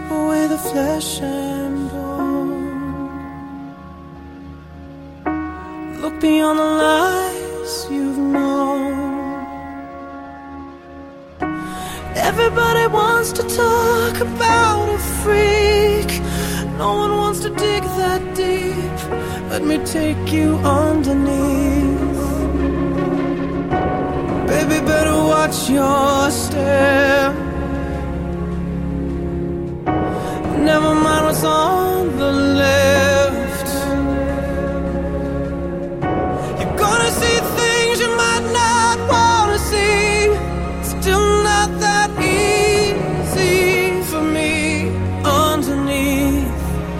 away the flesh and bone. Look beyond the lies you've known. Everybody wants to talk about a freak. No one wants to dig that deep. Let me take you underneath. Baby, better watch your step. Never mind what's on the left. You're gonna see things you might not wanna see. Still not that easy for me underneath.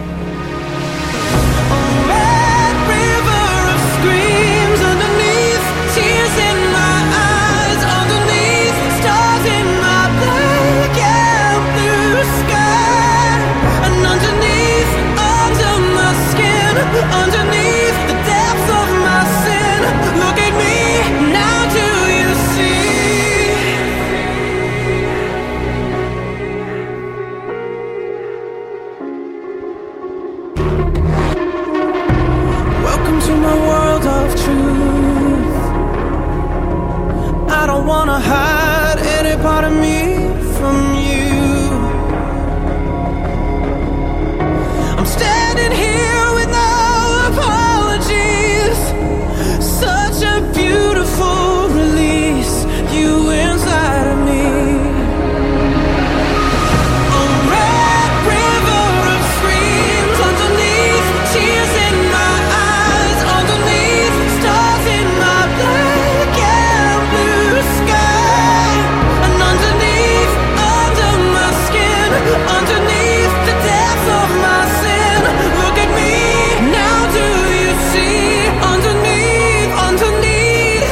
A red river of screams underneath, tears in my eyes underneath, stars in my black and blue sky. And underneath, under my skin, underneath the depths of my sin, look at me, now do you see? Welcome to my world of truth. I don't wanna hide any part of me from you. I'm standing here with no apologies. Such a beautiful release, you inside of me. A red river of screams underneath, tears in my eyes underneath, stars in my black and blue sky. And underneath, under my skin, underneath the depths of my sin, look at me, now do you see? Underneath, underneath,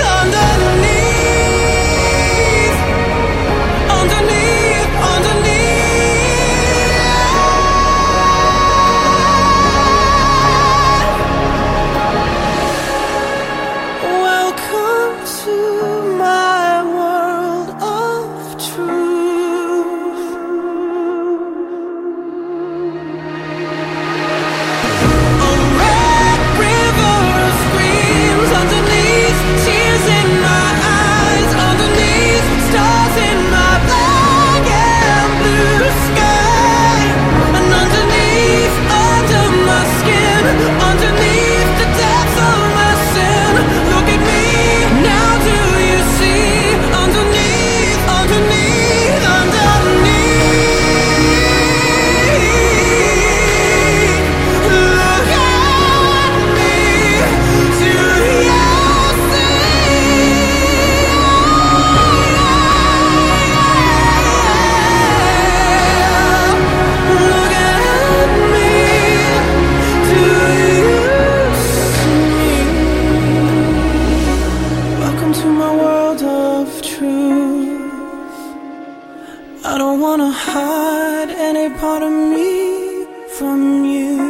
underneath, underneath, underneath. Welcome to my world of truth. A red river of screams underneath, tears in my eyes underneath, stars in my black and blue sky. And underneath, under my skin, underneath the depths of my sin, look at me, now do you see? Underneath, underneath, underneath, look at me, do you look at me, do you see? Welcome to my world of truth. I don't wanna hide any part of me from you.